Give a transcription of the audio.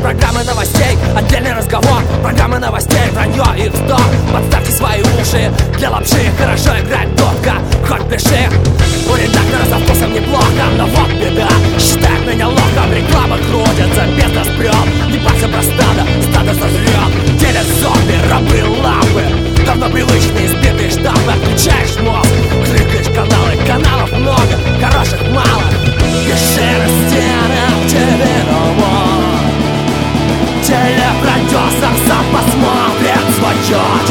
программы новостей, отдельный разговор. Программы новостей, вранье и вздор. Подставьте свои уши для лапши. Хорошо играть топка, хоть пиши. У редактора со вкусом неплохо, но вот беда. Считает меня лохом, реклама крутится без распрём. Не парься про стадо, стадо созрёт. Теле зомби, рабы, лампы. Давно привычные избитые штампы. Отключаешь мозг, кликаешь каналы. Каналов много, хороших мало. Пиши на стенах телефон. Телепродюсер сам посмотрит свое